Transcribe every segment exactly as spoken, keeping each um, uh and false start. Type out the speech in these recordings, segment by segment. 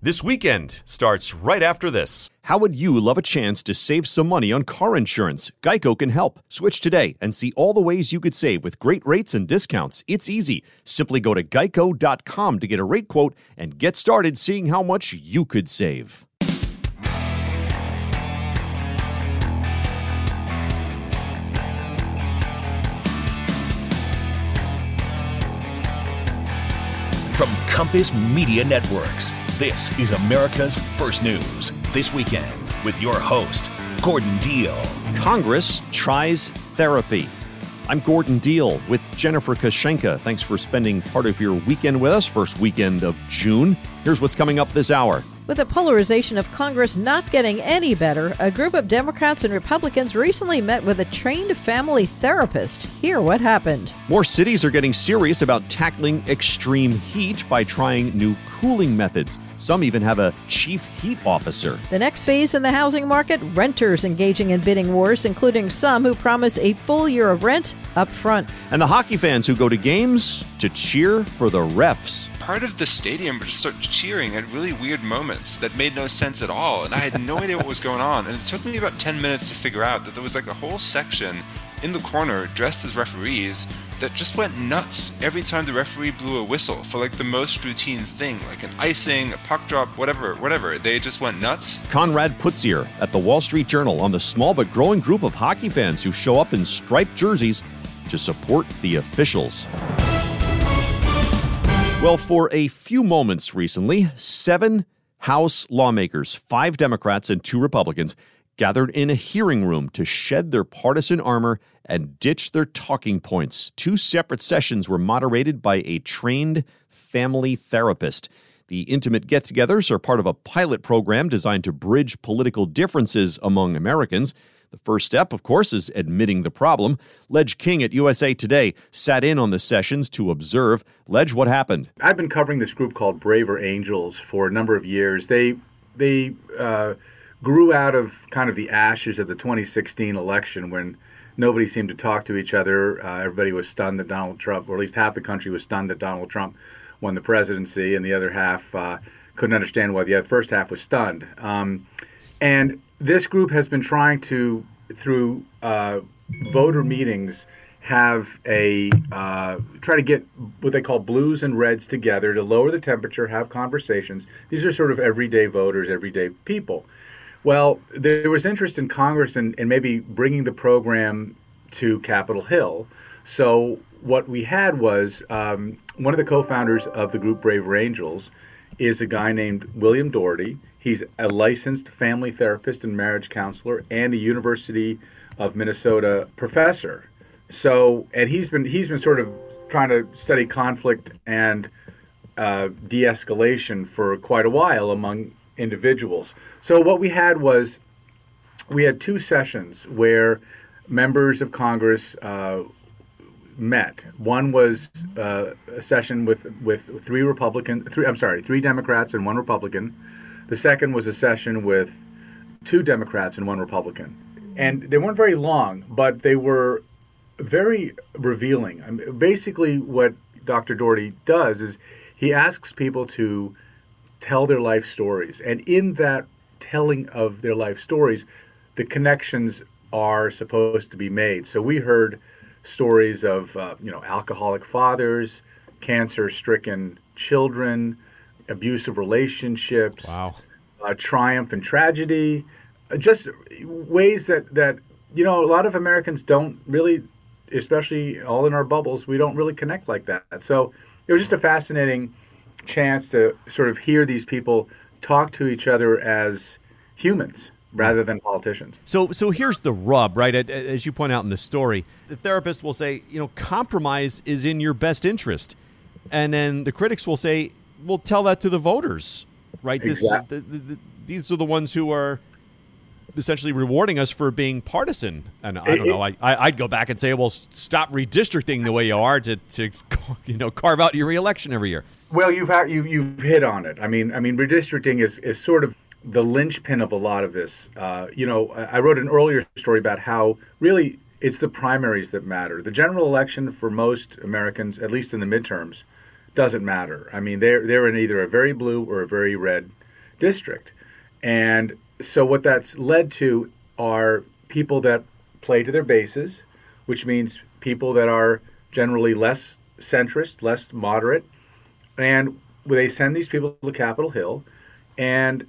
This Weekend starts right after this. How would you love a chance to save some money on car insurance? Geico can help. Switch today and see all the ways you could save with great rates and discounts. It's easy. Simply go to geico dot com to get a rate quote and get started seeing how much you could save. From Compass Media Networks, this is America's First News This Weekend with your host, Gordon Deal. Congress tries therapy. I'm Gordon Deal with Jennifer Kashenka. Thanks for spending part of your weekend with us, first weekend of June. Here's what's coming up this hour. With the polarization of Congress not getting any better, a group of Democrats and Republicans recently met with a trained family therapist. Hear what happened. More cities are getting serious about tackling extreme heat by trying new cooling methods. Some even have a chief heat officer. The next phase in the housing market, renters engaging in bidding wars, including some who promise a full year of rent up front. And the hockey fans who go to games to cheer for the refs. Part of the stadium would just start cheering at really weird moments that made no sense at all, and I had no idea what was going on. And it took me about ten minutes to figure out that there was like a whole section in the corner dressed as referees that just went nuts every time the referee blew a whistle for like the most routine thing, like an icing, a puck drop, whatever, whatever. They just went nuts. Conrad Putzier at the Wall Street Journal on the small but growing group of hockey fans who show up in striped jerseys to support the officials. Well, for a few moments recently, seven House lawmakers, five Democrats and two Republicans, gathered in a hearing room to shed their partisan armor and ditch their talking points. Two separate sessions were moderated by a trained family therapist. The intimate get-togethers are part of a pilot program designed to bridge political differences among Americans. The first step, of course, is admitting the problem. Ledge King at U S A Today sat in on the sessions to observe. Ledge, what happened? I've been covering this group called Braver Angels for a number of years. They they uh, grew out of kind of the ashes of the twenty sixteen election when nobody seemed to talk to each other. Uh, everybody was stunned that Donald Trump, or at least half the country was stunned that Donald Trump won the presidency, and the other half uh, couldn't understand why the first half was stunned. Um, and this group has been trying to, through uh, voter meetings, have a uh, try to get what they call blues and reds together to lower the temperature, have conversations. These are sort of everyday voters, everyday people. Well, there was interest in Congress in, in maybe bringing the program to Capitol Hill. So what we had was um, one of the co-founders of the group Braver Angels is a guy named William Doherty. He's a licensed family therapist and marriage counselor and a University of Minnesota professor. So, and he's been he's been sort of trying to study conflict and uh, de-escalation for quite a while among individuals. So what we had was we had two sessions where members of Congress uh, met. One was uh, a session with with three Republican, three I'm sorry, three Democrats and one Republican. The second was a session with two Democrats and one Republican. And they weren't very long, but they were very revealing. I mean, basically, what Doctor Doherty does is he asks people to tell their life stories. And in that telling of their life stories, the connections are supposed to be made. So we heard stories of, uh, you know, alcoholic fathers, cancer-stricken children, abusive relationships, wow. uh, triumph and tragedy, uh, just ways that, that, you know, a lot of Americans don't really, especially all in our bubbles, we don't really connect like that. So it was just a fascinating chance to sort of hear these people talk to each other as humans rather than politicians. So so here's the rub, right? As you point out in the story, the therapist will say, you know, compromise is in your best interest. And then the critics will say, well, tell that to the voters, right? Exactly. This, the, the, the, these are the ones who are essentially rewarding us for being partisan. And I don't know, I, I'd go back and say, well, stop redistricting the way you are to, to you know, carve out your reelection every year. Well, you've had, you, you've hit on it. I mean, I mean, redistricting is, is sort of the linchpin of a lot of this. Uh, you know, I wrote an earlier story about how really it's the primaries that matter. The general election for most Americans, at least in the midterms, doesn't matter. I mean, they're they're in either a very blue or a very red district. And so what that's led to are people that play to their bases, which means people that are generally less centrist, less moderate. And they send these people to Capitol Hill, and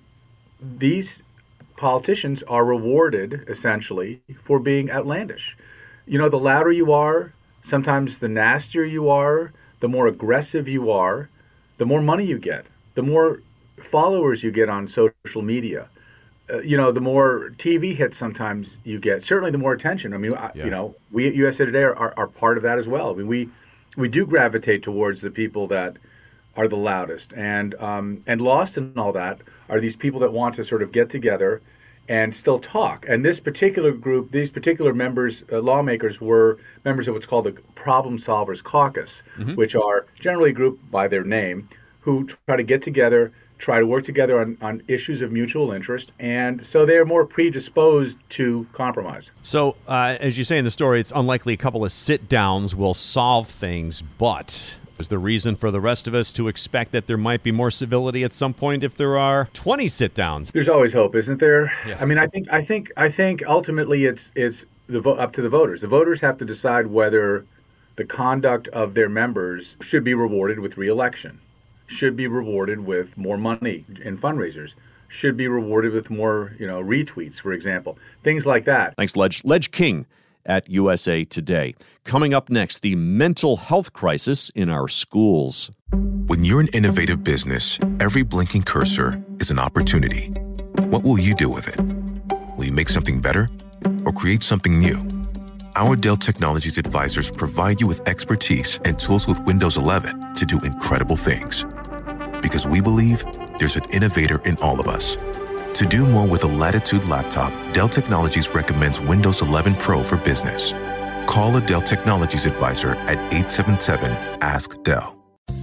these politicians are rewarded, essentially, for being outlandish. You know, the louder you are, sometimes the nastier you are, the more aggressive you are, the more money you get, the more followers you get on social media. Uh, you know, the more T V hits sometimes you get, certainly the more attention. I mean, I, Yeah. you know, we at U S A Today are, are, are part of that as well. I mean, we we do gravitate towards the people that are the loudest. And um, and lost in all that are these people that want to sort of get together and still talk. And this particular group, these particular members, uh, lawmakers, were members of what's called the Problem Solvers Caucus, Mhm. which are generally grouped by their name, who try to get together, try to work together on, on issues of mutual interest, and so they're more predisposed to compromise. So, uh, as you say in the story, it's unlikely a couple of sit-downs will solve things, but is the reason for the rest of us to expect that there might be more civility at some point if there are twenty sit-downs? There's always hope, isn't there? Yeah. I mean, I think, I think, I think ultimately it's it's the vo- up to the voters. The voters have to decide whether the conduct of their members should be rewarded with re-election, should be rewarded with more money in fundraisers, should be rewarded with more, you know, retweets, for example, things like that. Thanks, Ledge. Ledge King at U S A Today. Coming up next, the mental health crisis in our schools. When you're an innovative business, every blinking cursor is an opportunity. What will you do with it? Will you make something better or create something new? Our Dell Technologies advisors provide you with expertise and tools with Windows eleven to do incredible things. Because we believe there's an innovator in all of us. To do more with a Latitude laptop, Dell Technologies recommends Windows eleven Pro for business. Call a Dell Technologies advisor at eight seven seven, ask Dell.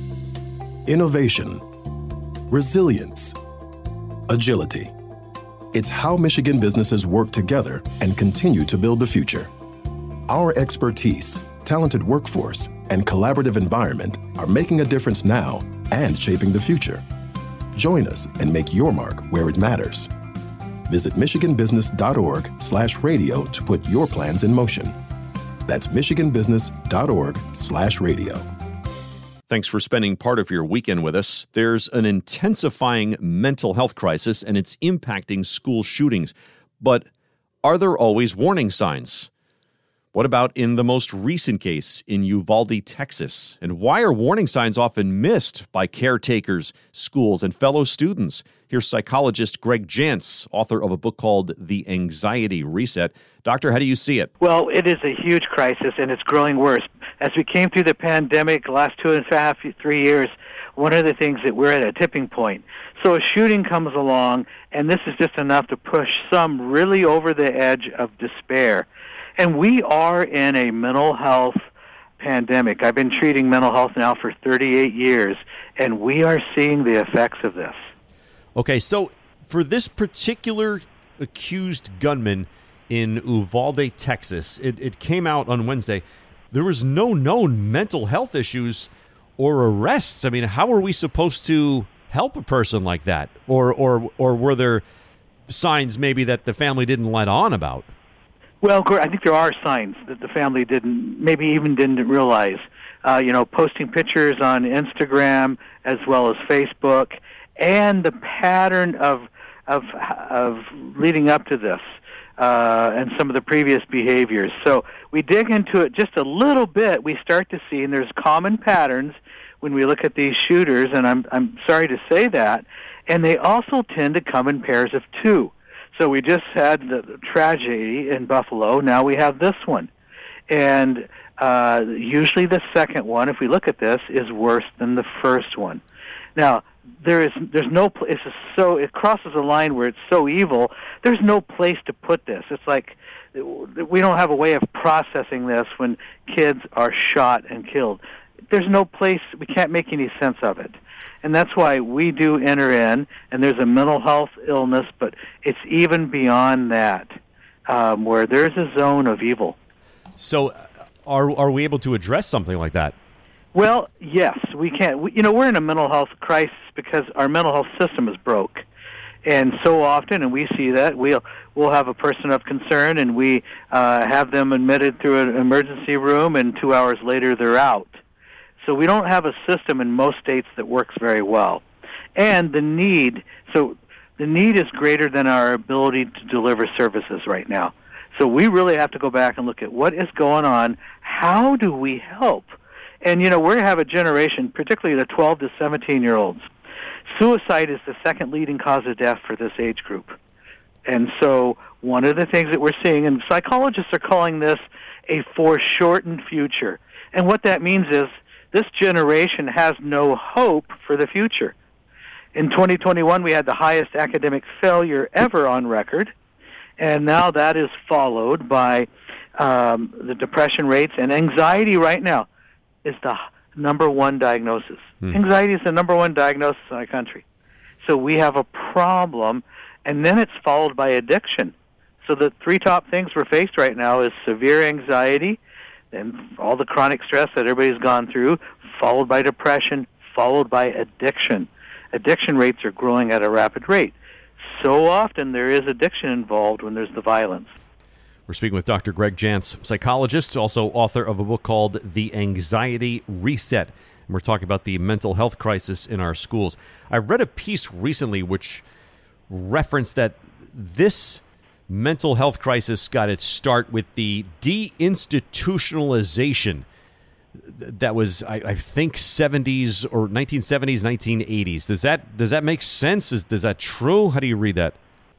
Innovation, resilience, agility. It's how Michigan businesses work together and continue to build the future. Our expertise, talented workforce, and collaborative environment are making a difference now and shaping the future. Join us and make your mark where it matters. Visit michiganbusiness.org slash radio to put your plans in motion. That's michiganbusiness.org slash radio. Thanks for spending part of your weekend with us. There's an intensifying mental health crisis, and it's impacting school shootings. But are there always warning signs? What about in the most recent case in Uvalde, Texas? And why are warning signs often missed by caretakers, schools, and fellow students? Here's psychologist Greg Jantz, author of a book called The Anxiety Reset. Doctor, how do you see it? Well, it is a huge crisis, and it's growing worse. As we came through the pandemic the last two and a half, three years, one of the things that we're at a tipping point. So a shooting comes along, and this is just enough to push some really over the edge of despair. And we are in a mental health pandemic. I've been treating mental health now for thirty-eight years, and we are seeing the effects of this. Okay, so for this particular accused gunman in Uvalde, Texas, it, it came out on Wednesday. There was no known mental health issues or arrests. I mean, how are we supposed to help a person like that? Or or or were there signs maybe that the family didn't let on about? Well, I think there are signs that the family didn't, maybe even didn't realize. Uh, you know, posting pictures on Instagram as well as Facebook, and the pattern of of of leading up to this, uh, and some of the previous behaviors. So we dig into it just a little bit. We start to see, and there's common patterns when we look at these shooters. And I'm I'm sorry to say that, and they also tend to come in pairs of two. So we just had the, the tragedy in Buffalo. Now we have this one. And uh, usually the second one, if we look at this, is worse than the first one. Now, there is there's no place. It's so it crosses a line where it's so evil. There's no place to put this. It's like we don't have a way of processing this when kids are shot and killed. There's no place. We can't make any sense of it. And that's why we do enter in, and there's a mental health illness, but it's even beyond that, um, where there's a zone of evil. So are are we able to address something like that? Well, yes, we can. We, you know, we're in a mental health crisis because our mental health system is broke. And so often, and we see that, we'll, we'll have a person of concern, and we uh, have them admitted through an emergency room, and two hours later they're out. So we don't have a system in most states that works very well. And the need, so the need is greater than our ability to deliver services right now. So we really have to go back and look at what is going on. How do we help? And, you know, we have a generation, particularly the twelve to seventeen-year-olds. Suicide is the second leading cause of death for this age group. And so one of the things that we're seeing, and psychologists are calling this a foreshortened future. And what that means is this generation has no hope for the future. In twenty twenty-one, we had the highest academic failure ever on record, and now that is followed by um, the depression rates, and anxiety right now is the number one diagnosis. Hmm. Anxiety is the number one diagnosis in our country. So we have a problem, and then it's followed by addiction. So the three top things we're faced right now is severe anxiety, and all the chronic stress that everybody's gone through, followed by depression, followed by addiction. Addiction rates are growing at a rapid rate. So often there is addiction involved when there's the violence. We're speaking with Doctor Greg Jantz, psychologist, also author of a book called The Anxiety Reset. And we're talking about the mental health crisis in our schools. I read a piece recently which referenced that this mental health crisis got its start with the deinstitutionalization that was, I, I think, seventies or nineteen seventies, nineteen eighties. Does that does that make sense? Is, is that true? How do you read that?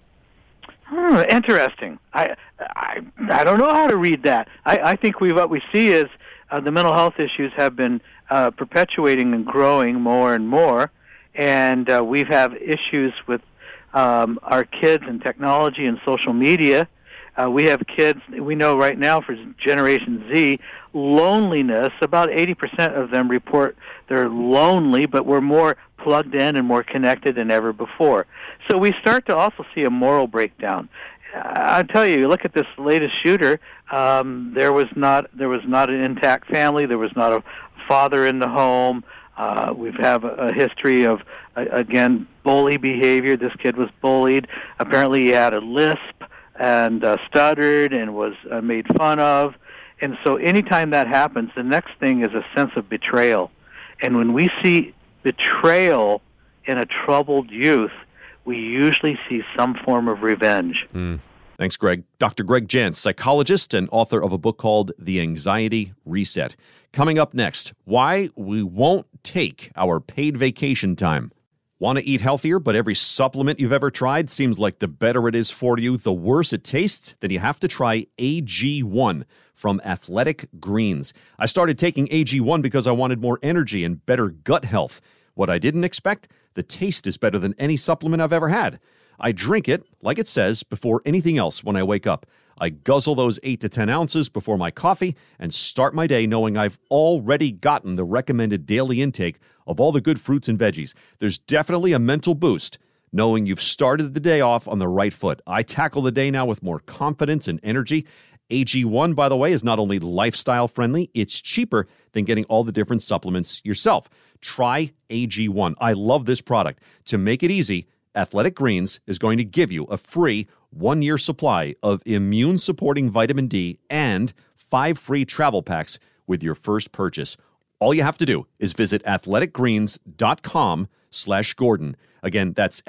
Hmm, interesting. I, I I don't know how to read that. I, I think we what we see is uh, the mental health issues have been uh, perpetuating and growing more and more, and uh, we have issues with um, our kids and technology and social media. Uh, we have kids, we know right now for Generation Z, loneliness, about eighty percent of them report they're lonely, but we're more plugged in and more connected than ever before. So we start to also see a moral breakdown. I'll tell you, look at this latest shooter. Um, there was not there was not an intact family. There was not a father in the home. Uh, we have a, a history of, uh, again, bully behavior. This kid was bullied. Apparently he had a lisp and uh, stuttered and was uh, made fun of. And so anytime that happens, the next thing is a sense of betrayal. And when we see betrayal in a troubled youth, we usually see some form of revenge. Mm. Thanks, Greg. Doctor Greg Jantz, psychologist and author of a book called The Anxiety Reset. Coming up next, why we won't take our paid vacation time. Want to eat healthier, but every supplement you've ever tried seems like the better it is for you, the worse it tastes? Then you have to try A G one from Athletic Greens. I started taking A G one because I wanted more energy and better gut health. What I didn't expect? The taste is better than any supplement I've ever had. I drink it, like it says, before anything else when I wake up. I guzzle those eight to ten ounces before my coffee and start my day knowing I've already gotten the recommended daily intake of all the good fruits and veggies. There's definitely a mental boost knowing you've started the day off on the right foot. I tackle the day now with more confidence and energy. A G one, by the way, is not only lifestyle friendly, it's cheaper than getting all the different supplements yourself. Try A G one. I love this product. To make it easy, Athletic Greens is going to give you a free one-year supply of immune-supporting vitamin D and five free travel packs with your first purchase. All you have to do is visit athleticgreens.com slash Gordon. Again, that's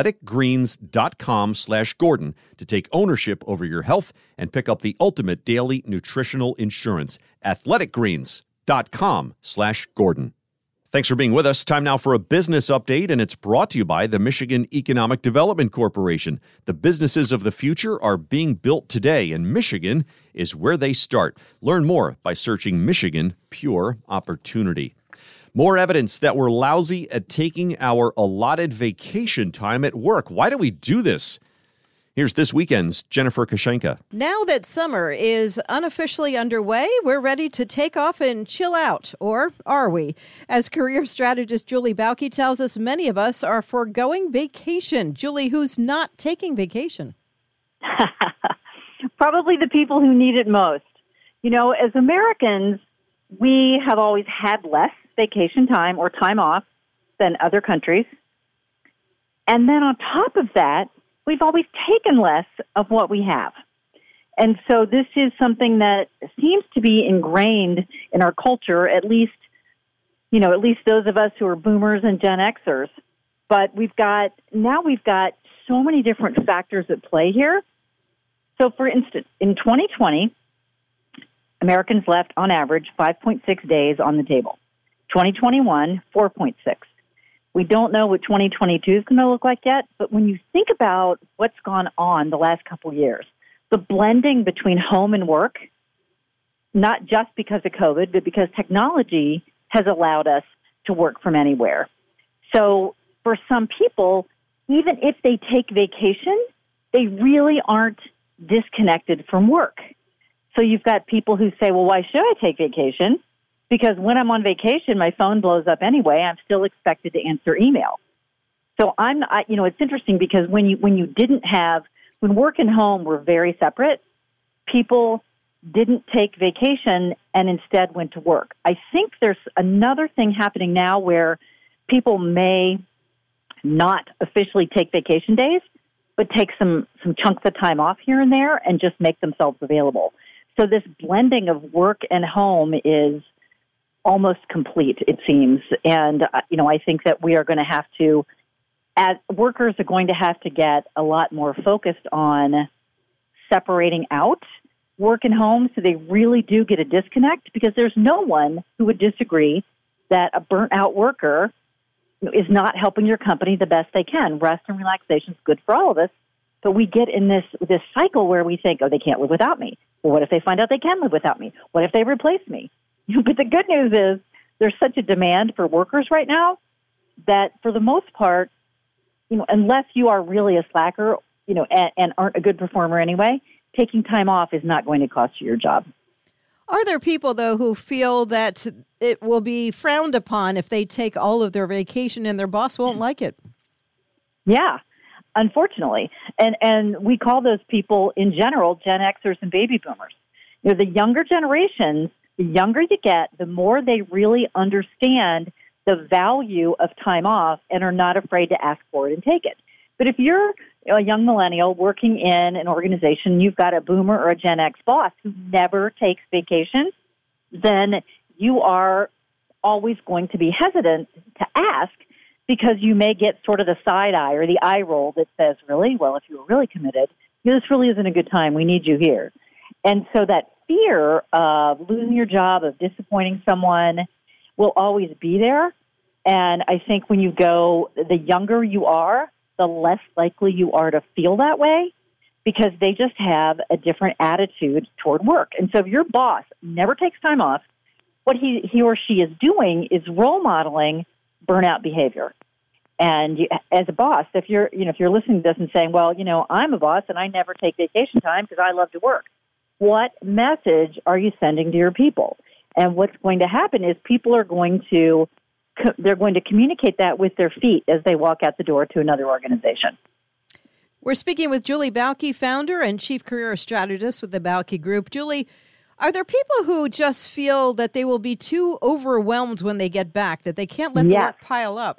athleticgreens.com slash Gordon to take ownership over your health and pick up the ultimate daily nutritional insurance. athleticgreens.com slash Gordon. Thanks for being with us. Time now for a business update, and it's brought to you by the Michigan Economic Development Corporation. The businesses of the future are being built today, and Michigan is where they start. Learn more by searching Michigan Pure Opportunity. More evidence that we're lousy at taking our allotted vacation time at work. Why do we do this? Here's this weekend's Jennifer Kashenka. Now that summer is unofficially underway, we're ready to take off and chill out. Or are we? As career strategist Julie Bauke tells us, many of us are foregoing vacation. Julie, who's not taking vacation? Probably the people who need it most. You know, as Americans, we have always had less vacation time or time off than other countries. And then on top of that, we've always taken less of what we have. And so this is something that seems to be ingrained in our culture, at least, you know, at least those of us who are boomers and Gen Xers. But we've got, now we've got so many different factors at play here. So for instance, in twenty twenty, Americans left on average five point six days on the table. twenty twenty-one, four point six. We don't know what twenty twenty-two is going to look like yet, but when you think about what's gone on the last couple of years, the blending between home and work, not just because of COVID, but because technology has allowed us to work from anywhere. So for some people, even if they take vacation, they really aren't disconnected from work. So you've got people who say, well, why should I take vacation? Because when I'm on vacation, my phone blows up anyway. I'm still expected to answer email. So I'm, I, you know, it's interesting because when you when you didn't have, when work and home were very separate, people didn't take vacation and instead went to work. I think there's another thing happening now where people may not officially take vacation days, but take some, some chunks of time off here and there and just make themselves available. So this blending of work and home is almost complete, it seems. And, uh, you know, I think that we are going to have to, as workers are going to have to get a lot more focused on separating out work and home so they really do get a disconnect, because there's no one who would disagree that a burnt-out worker is not helping your company the best they can. Rest and relaxation is good for all of us, but we get in this this cycle where we think, oh, they can't live without me. Well, what if they find out they can live without me? What if they replace me? But the good news is there's such a demand for workers right now that for the most part, you know, unless you are really a slacker, you know, and, and aren't a good performer anyway, taking time off is not going to cost you your job. Are there people, though, who feel that it will be frowned upon if they take all of their vacation and their boss won't like it? Yeah, unfortunately. And and we call those people, in general, Gen Xers and baby boomers. You know, the younger generations, the younger you get, the more they really understand the value of time off and are not afraid to ask for it and take it. But if you're a young millennial working in an organization, you've got a boomer or a Gen X boss who never takes vacation, then you are always going to be hesitant to ask, because you may get sort of the side eye or the eye roll that says, really? Well, if you were really committed, you know, this really isn't a good time. We need you here. And so that fear of losing your job, of disappointing someone, will always be there. And I think when you go, the younger you are, the less likely you are to feel that way, because they just have a different attitude toward work. And so if your boss never takes time off, what he, he or she is doing is role modeling burnout behavior. And you, as a boss, if you're, you know, if you're listening to this and saying, well, you know, I'm a boss and I never take vacation time because I love to work, what message are you sending to your people? And what's going to happen is people are going to they're going to communicate that with their feet as they walk out the door to another organization. We're speaking with Julie Bauke, founder and chief career strategist with the Bauke Group. Julie, are there people who just feel that they will be too overwhelmed when they get back, that they can't let yes. the work pile up?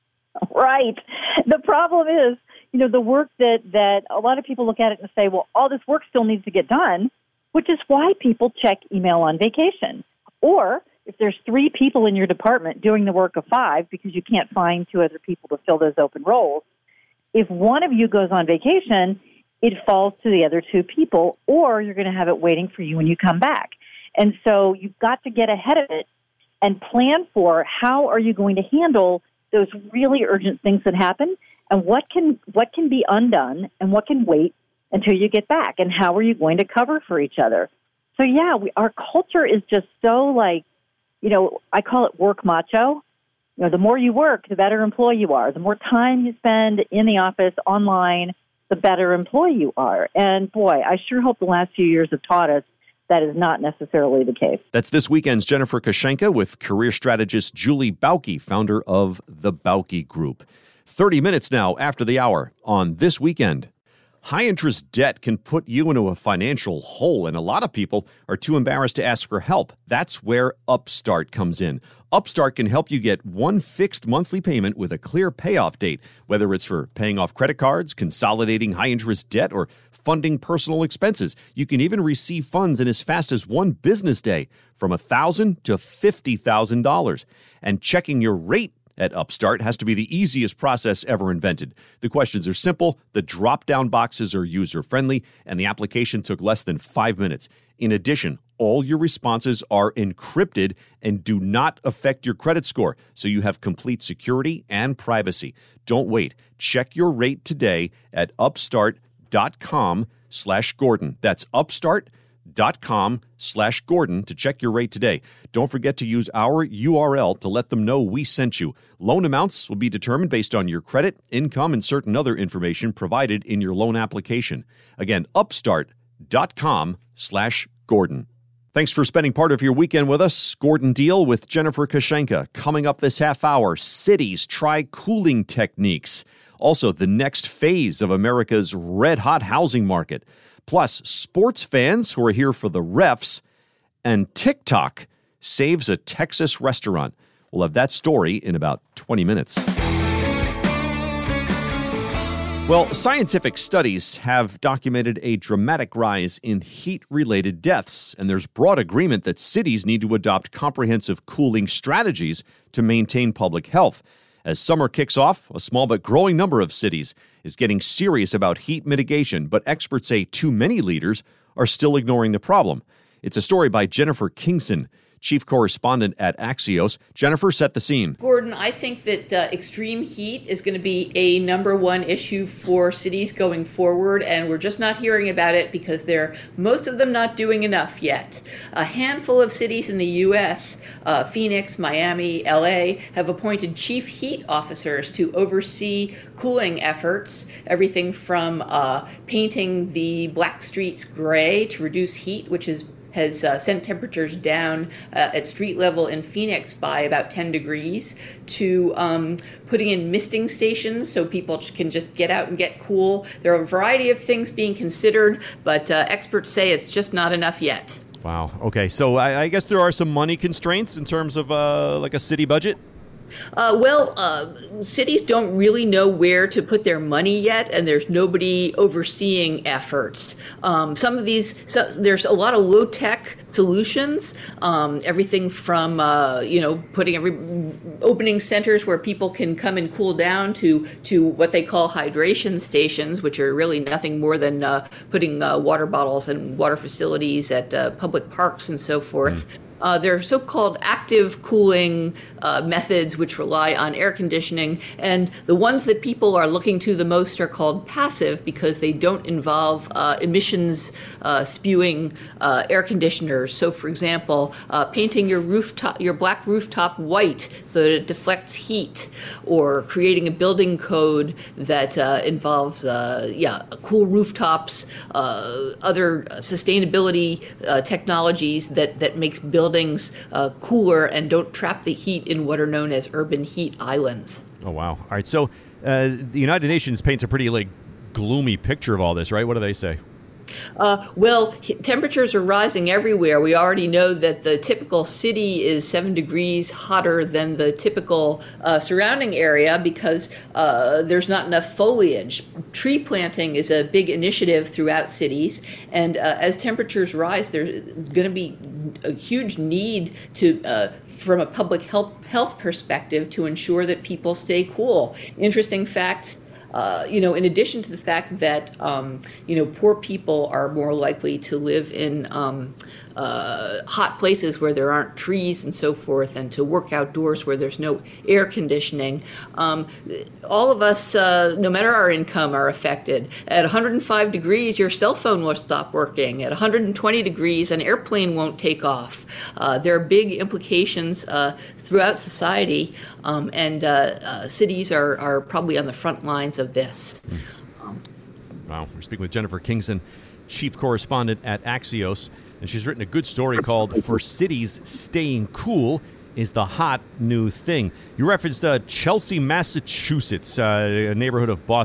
Right. The problem is, you know, the work that, that a lot of people look at it and say, well, all this work still needs to get done, which is why people check email on vacation. Or if there's three people in your department doing the work of five because you can't find two other people to fill those open roles, if one of you goes on vacation, it falls to the other two people, or you're going to have it waiting for you when you come back. And so you've got to get ahead of it and plan for how are you going to handle those really urgent things that happen, and what can what can be undone and what can wait until you get back, and how are you going to cover for each other. So, yeah, we, our culture is just so like, you know, I call it work macho. You know, the more you work, the better employee you are. The more time you spend in the office, online, the better employee you are. And boy, I sure hope the last few years have taught us that is not necessarily the case. That's this weekend's Jennifer Koshenka with career strategist Julie Bauke, founder of the Bauke Group. thirty minutes now after the hour on This Weekend. High-interest debt can put you into a financial hole, and a lot of people are too embarrassed to ask for help. That's where Upstart comes in. Upstart can help you get one fixed monthly payment with a clear payoff date, whether it's for paying off credit cards, consolidating high-interest debt, or funding personal expenses. You can even receive funds in as fast as one business day, from one thousand dollars to fifty thousand dollars. And checking your rate at Upstart has to be the easiest process ever invented. The questions are simple, the drop-down boxes are user-friendly, and the application took less than five minutes. In addition, all your responses are encrypted and do not affect your credit score, so you have complete security and privacy. Don't wait. Check your rate today at upstart.com slash Gordon. That's upstart.com dot com slash Gordon to check your rate today. Don't forget to use our U R L to let them know we sent you. Loan amounts will be determined based on your credit, income, and certain other information provided in your loan application. Again, upstart.com slash Gordon. Thanks for spending part of your weekend with us. Gordon Deal with Jennifer Kashenka. Coming up this half hour, cities try cooling techniques. Also, the next phase of America's red-hot housing market. Plus, sports fans who are here for the refs, and TikTok saves a Texas restaurant. We'll have that story in about twenty minutes. Well, scientific studies have documented a dramatic rise in heat-related deaths, and there's broad agreement that cities need to adopt comprehensive cooling strategies to maintain public health. As summer kicks off, a small but growing number of cities is getting serious about heat mitigation, but experts say too many leaders are still ignoring the problem. It's a story by Jennifer Kingson, chief correspondent at Axios. Jennifer, set the scene. Gordon, I think that uh, extreme heat is going to be a number one issue for cities going forward, and we're just not hearing about it because they're, most of them, not doing enough yet. A handful of cities in the U S, uh, Phoenix, Miami, L A, have appointed chief heat officers to oversee cooling efforts, everything from uh, painting the black streets gray to reduce heat, which is has uh, sent temperatures down uh, at street level in Phoenix by about ten degrees, to um, putting in misting stations so people can just get out and get cool. There are a variety of things being considered, but uh, experts say it's just not enough yet. Wow. Okay. So I, I guess there are some money constraints in terms of uh, like a city budget? Uh, well, uh, cities don't really know where to put their money yet, and there's nobody overseeing efforts. Um, some of these, so there's a lot of low-tech solutions, um, everything from, uh, you know, putting every, opening centers where people can come and cool down to, to what they call hydration stations, which are really nothing more than uh, putting uh, water bottles and water facilities at uh, public parks and so forth. Mm. Uh, there are so-called active cooling uh, methods which rely on air conditioning, and the ones that people are looking to the most are called passive because they don't involve uh, emissions uh, spewing uh, air conditioners. So, for example, uh, painting your rooftop, your black rooftop white so that it deflects heat, or creating a building code that uh, involves, uh, yeah, cool rooftops, uh, other sustainability uh, technologies that that makes buildings buildings uh, cooler and don't trap the heat in what are known as urban heat islands. Oh, wow. All right. So uh, the United Nations paints a pretty like gloomy picture of all this, right? What do they say? Uh, well, temperatures are rising everywhere. We already know that the typical city is seven degrees hotter than the typical uh, surrounding area because uh, there's not enough foliage. Tree planting is a big initiative throughout cities, and uh, as temperatures rise, there's going to be a huge need to, uh, from a public health health perspective, to ensure that people stay cool. Interesting facts. Uh, you know, in addition to the fact that, um, you know, poor people are more likely to live in um, uh, hot places where there aren't trees and so forth, and to work outdoors where there's no air conditioning. Um, all of us, uh, no matter our income, are affected. At one hundred five degrees, your cell phone will stop working. At one hundred twenty degrees, an airplane won't take off. Uh, there are big implications uh, throughout society, um, and uh, uh, cities are, are probably on the front lines of this. Um, wow. We're speaking with Jennifer Kingson, chief correspondent at Axios, and she's written a good story called For Cities Staying Cool is the Hot New Thing. You referenced uh, Chelsea, Massachusetts, uh, a neighborhood of Boston.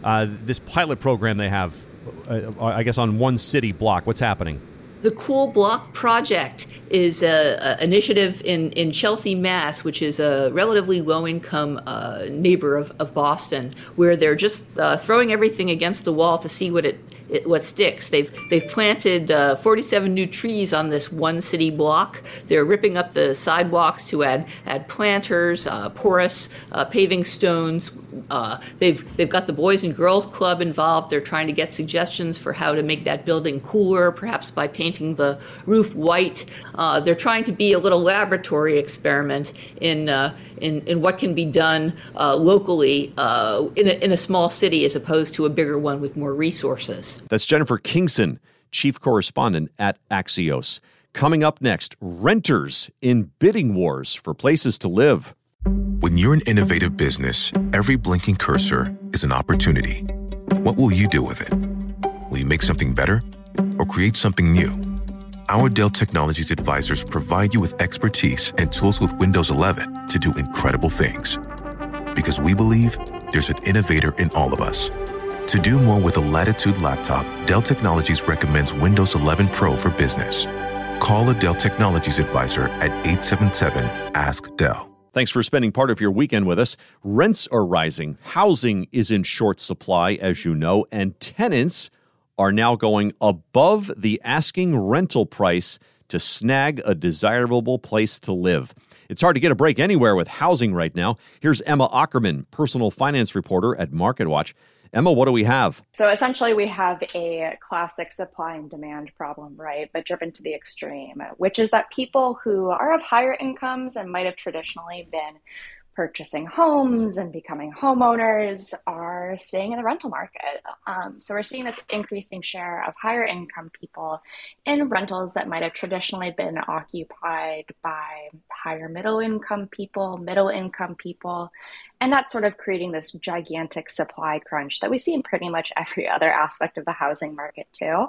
uh, this pilot program they have, uh, I guess, on one city block. What's happening? The Cool Block Project is an initiative in, in Chelsea, Mass, which is a relatively low-income uh, neighbor of, of Boston, where they're just uh, throwing everything against the wall to see what it, it what sticks. They've they've planted uh, forty-seven new trees on this one city block. They're ripping up the sidewalks to add add planters, uh, porous uh, paving stones. Uh, they've they've got the Boys and Girls Club involved. They're trying to get suggestions for how to make that building cooler, perhaps by painting the roof white. Uh, they're trying to be a little laboratory experiment in uh, in in what can be done uh, locally uh, in a, in a small city as opposed to a bigger one with more resources. That's Jennifer Kingson, chief correspondent at Axios. Coming up next, renters in bidding wars for places to live. When you're an innovative business, every blinking cursor is an opportunity. What will you do with it? Will you make something better or create something new? Our Dell Technologies advisors provide you with expertise and tools with Windows eleven to do incredible things. Because we believe there's an innovator in all of us. To do more with a Latitude laptop, Dell Technologies recommends Windows eleven Pro for business. Call a Dell Technologies advisor at eight seven seven, ask Dell. Thanks for spending part of your weekend with us. Rents are rising. Housing is in short supply, as you know, and tenants are now going above the asking rental price to snag a desirable place to live. It's hard to get a break anywhere with housing right now. Here's Emma Ackerman, personal finance reporter at MarketWatch. Emma, what do we have? So essentially we have a classic supply and demand problem, right? But driven to the extreme, which is that people who are of higher incomes and might have traditionally been purchasing homes and becoming homeowners are staying in the rental market. Um, so we're seeing this increasing share of higher income people in rentals that might have traditionally been occupied by higher middle income people, middle income people. And that's sort of creating this gigantic supply crunch that we see in pretty much every other aspect of the housing market too.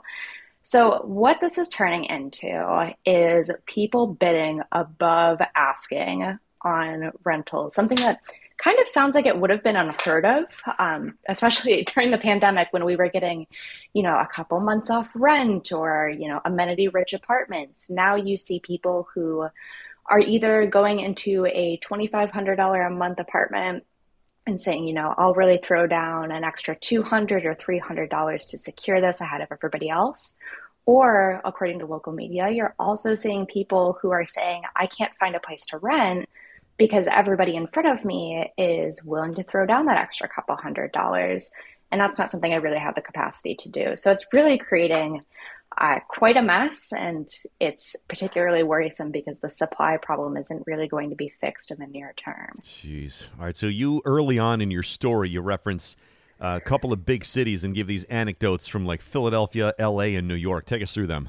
So what this is turning into is people bidding above asking on rentals, something that kind of sounds like it would have been unheard of, um, especially during the pandemic when we were getting, you know, a couple months off rent or, you know, amenity-rich apartments. Now you see people who are either going into a twenty-five hundred dollars a month apartment and saying, you know, I'll really throw down an extra two hundred dollars or three hundred dollars to secure this ahead of everybody else. Or, according to local media, you're also seeing people who are saying, I can't find a place to rent because everybody in front of me is willing to throw down that extra couple hundred dollars. And that's not something I really have the capacity to do. So it's really creating uh, quite a mess. And it's particularly worrisome because the supply problem isn't really going to be fixed in the near term. Jeez. All right. So you, early on in your story, you reference uh, a couple of big cities and give these anecdotes from like Philadelphia, L A, and New York. Take us through them.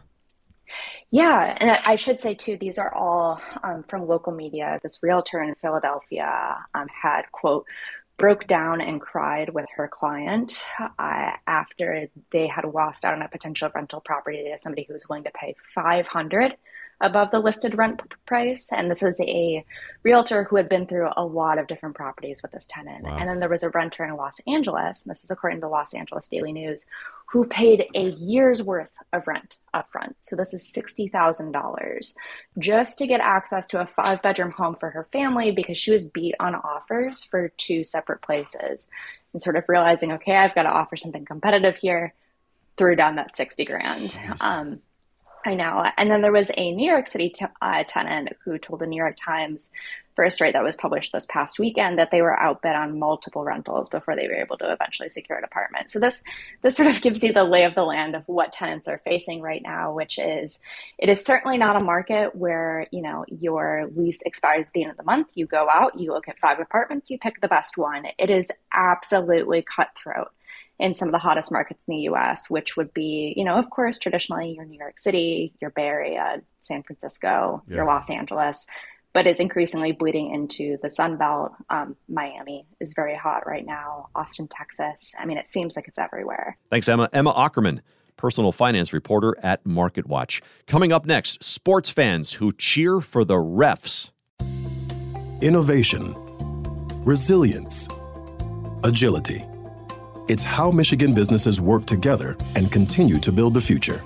Yeah, and I should say, too, these are all um, from local media. This realtor in Philadelphia um, had, quote, broke down and cried with her client uh, after they had lost out on a potential rental property to somebody who was willing to pay five hundred dollars above the listed rent price. And this is a realtor who had been through a lot of different properties with this tenant. Wow. And then there was a renter in Los Angeles, and this is according to Los Angeles Daily News, who paid a year's worth of rent upfront. So this is sixty thousand dollars just to get access to a five bedroom home for her family because she was beat on offers for two separate places. And sort of realizing, okay, I've got to offer something competitive here, threw down that sixty grand. Um, I know. And then there was a New York City t- uh, tenant who told the New York Times for a story that was published this past weekend that they were outbid on multiple rentals before they were able to eventually secure an apartment. So this this sort of gives you the lay of the land of what tenants are facing right now, which is it is certainly not a market where, you know, your lease expires at the end of the month. You go out, you look at five apartments, you pick the best one. It is absolutely cutthroat in some of the hottest markets in the U S, which would be, you know, of course, traditionally your New York City, your Bay Area, San Francisco, yeah. your Los Angeles, but is increasingly bleeding into the Sun Belt. Um, Miami is very hot right now. Austin, Texas. I mean, it seems like it's everywhere. Thanks, Emma. Emma Ackerman, personal finance reporter at MarketWatch. Coming up next, sports fans who cheer for the refs. Innovation, resilience, agility. It's how Michigan businesses work together and continue to build the future.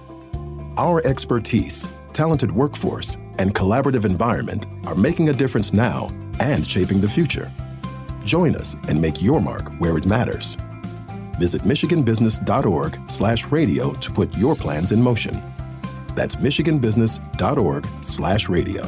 Our expertise, talented workforce, and collaborative environment are making a difference now and shaping the future. Join us and make your mark where it matters. Visit michiganbusiness.org slash radio to put your plans in motion. That's michiganbusiness.org slash radio.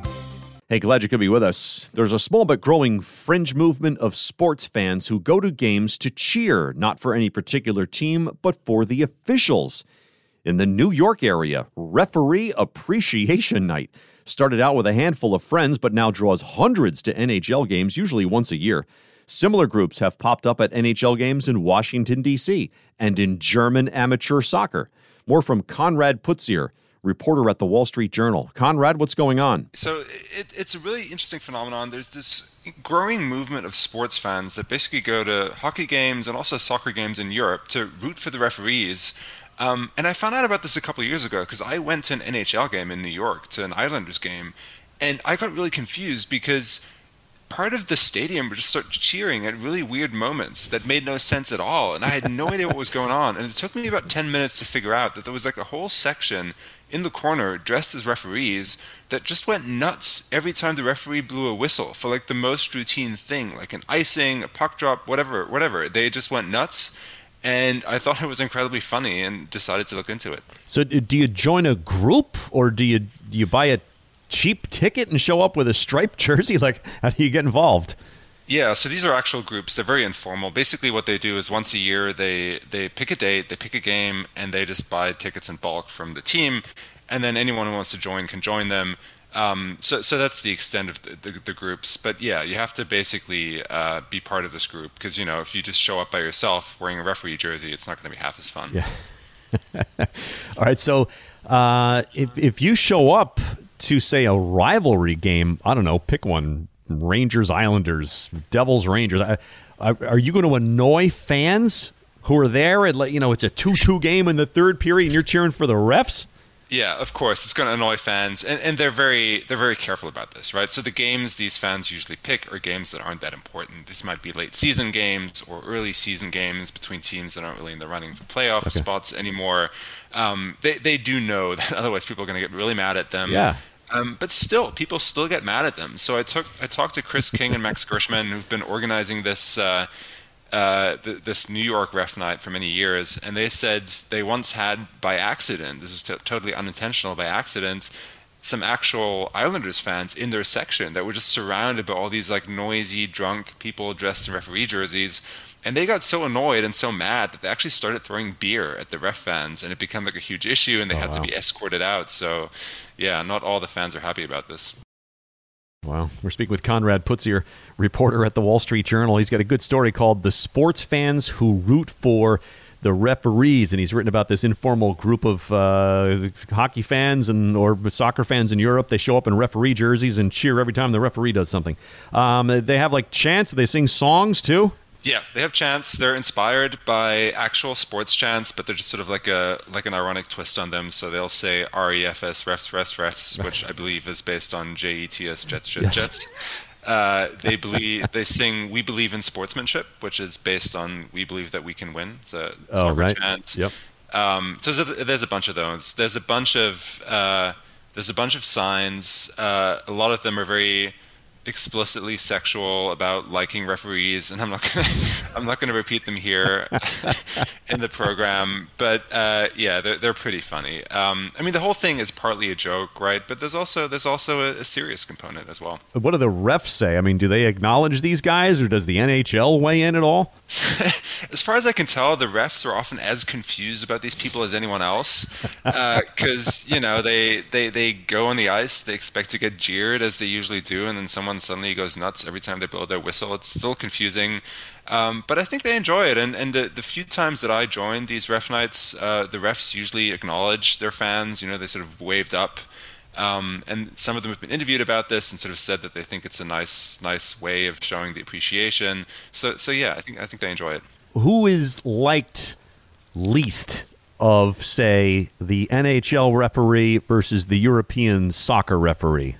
Hey, glad you could be with us. There's a small but growing fringe movement of sports fans who go to games to cheer, not for any particular team, but for the officials. In the New York area, Referee Appreciation Night started out with a handful of friends, but now draws hundreds to N H L games, usually once a year. Similar groups have popped up at N H L games in Washington, D C, and in German amateur soccer. More from Conrad Putzier, reporter at the Wall Street Journal. Conrad, what's going on? So it, it's a really interesting phenomenon. There's this growing movement of sports fans that basically go to hockey games and also soccer games in Europe to root for the referees. Um, and I found out about this a couple of years ago because I went to an N H L game in New York, to an Islanders game, and I got really confused because part of the stadium would just start cheering at really weird moments that made no sense at all. And I had no idea what was going on. And it took me about ten minutes to figure out that there was like a whole section in the corner dressed as referees that just went nuts every time the referee blew a whistle for like the most routine thing, like an icing, a puck drop, whatever, whatever. They just went nuts. And I thought it was incredibly funny and decided to look into it. So do you join a group, or do you do you buy a cheap ticket and show up with a striped jersey? Like, how do you get involved? Yeah, so these are actual groups. They're very informal. Basically what they do is once a year they, they pick a date, they pick a game, and they just buy tickets in bulk from the team. And then anyone who wants to join can join them. Um, so so that's the extent of the, the, the groups. But yeah, you have to basically uh, be part of this group because, you know, if you just show up by yourself wearing a referee jersey, it's not going to be half as fun. Yeah. All right, so uh, if if you show up to, say, a rivalry game, I don't know, pick one, Rangers, Islanders, Devils, Rangers, I, I, are you going to annoy fans who are there and, you know, it's a two two game in the third period and you're cheering for the refs? Yeah, of course, it's going to annoy fans, and, and they're very they're very careful about this, right? So the games these fans usually pick are games that aren't that important. This might be late season games or early season games between teams that aren't really in the running for playoff okay. spots anymore. Um, they they do know that otherwise people are going to get really mad at them. Yeah. Um, but still, people still get mad at them. So I took I talked to Chris King and Max Gershman, who've been organizing this. Uh, Uh, th- this New York ref night for many years, and they said they once had by accident, this is t- totally unintentional, by accident, some actual Islanders fans in their section that were just surrounded by all these like noisy, drunk people dressed in referee jerseys, and they got so annoyed and so mad that they actually started throwing beer at the ref fans, and it became like a huge issue, and they oh, had wow. to be escorted out. So yeah, not all the fans are happy about this. Wow. We're speaking with Conrad Putzier, reporter at the Wall Street Journal. He's got a good story called The Sports Fans Who Root for the Referees, and he's written about this informal group of uh, hockey fans and or soccer fans in Europe. They show up in referee jerseys and cheer every time the referee does something. Um, they have like chants. They sing songs too. Yeah, they have chants. They're inspired by actual sports chants, but they're just sort of like a like an ironic twist on them. So they'll say R E F S, refs, refs, refs, which I believe is based on J E T S, Jets, Jets, yes. Jets. Uh, they believe they sing "We Believe in Sportsmanship," which is based on "We Believe That We Can Win." It's a oh, right. chant. Yep. Um, so there's a, there's a bunch of those. There's a bunch of uh, there's a bunch of signs. Uh, a lot of them are very explicitly sexual about liking referees, and I'm not gonna I'm not gonna repeat them here in the program, but uh, yeah, they're they're pretty funny. Um, I mean, the whole thing is partly a joke, right? But there's also there's also a, a serious component as well. What do the refs say? I mean, do they acknowledge these guys, or does the N H L weigh in at all? As far as I can tell, the refs are often as confused about these people as anyone else, because uh, you know they, they they go on the ice, they expect to get jeered as they usually do, and then someone suddenly goes nuts every time they blow their whistle. It's still confusing, um, but I think they enjoy it. And, and the, the few times that I joined these ref nights, uh, the refs usually acknowledge their fans. You know, they sort of waved up. Um, and some of them have been interviewed about this and sort of said that they think it's a nice, nice way of showing the appreciation. So, so yeah, I think I think they enjoy it. Who is liked least of, say, the N H L referee versus the European soccer referee?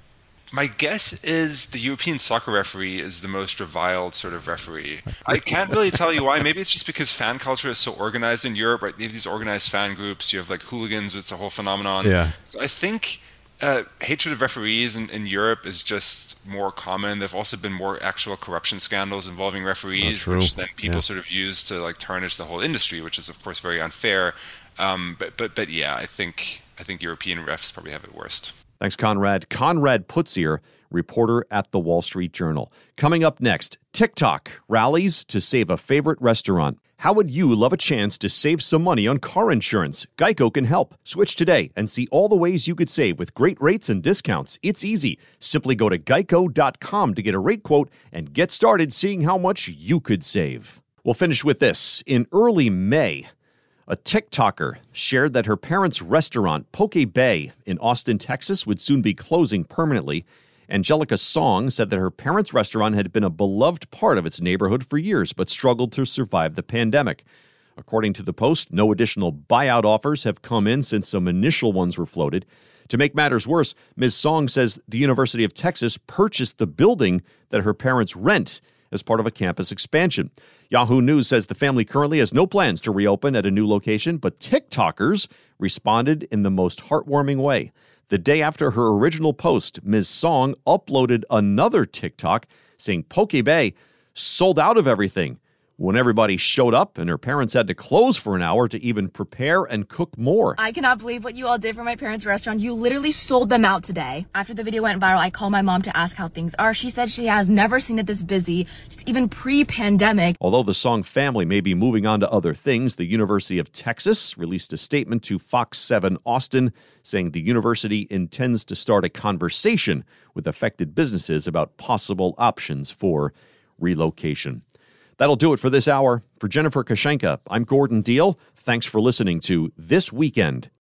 My guess is the European soccer referee is the most reviled sort of referee. I can't really tell you why. Maybe it's just because fan culture is so organized in Europe, right? They have these organized fan groups. You have like hooligans. It's a whole phenomenon. Yeah. So I think uh, hatred of referees in, in Europe is just more common. There've also been more actual corruption scandals involving referees, oh, which then people yeah. sort of use to like tarnish the whole industry, which is of course very unfair. Um, but but but yeah, I think I think European refs probably have it worst. Thanks, Conrad. Conrad Putzier, reporter at The Wall Street Journal. Coming up next, TikTok rallies to save a favorite restaurant. How would you love a chance to save some money on car insurance? Geico can help. Switch today and see all the ways you could save with great rates and discounts. It's easy. Simply go to geico dot com to get a rate quote and get started seeing how much you could save. We'll finish with this. In early May, a TikToker shared that her parents' restaurant, Poke Bay, in Austin, Texas, would soon be closing permanently. Angelica Song said that her parents' restaurant had been a beloved part of its neighborhood for years, but struggled to survive the pandemic. According to the Post, no additional buyout offers have come in since some initial ones were floated. To make matters worse, Miz Song says the University of Texas purchased the building that her parents rent as part of a campus expansion. Yahoo News says the family currently has no plans to reopen at a new location, but TikTokers responded in the most heartwarming way. The day after her original post, Miz Song uploaded another TikTok saying Poke Bay sold out of everything. When everybody showed up and her parents had to close for an hour to even prepare and cook more. I cannot believe what you all did for my parents' restaurant. You literally sold them out today. After the video went viral, I called my mom to ask how things are. She said she has never seen it this busy, just even pre-pandemic. Although the Song family may be moving on to other things, the University of Texas released a statement to Fox seven Austin saying the university intends to start a conversation with affected businesses about possible options for relocation. That'll do it for this hour. For Jennifer Kashenka, I'm Gordon Deal. Thanks for listening to This Weekend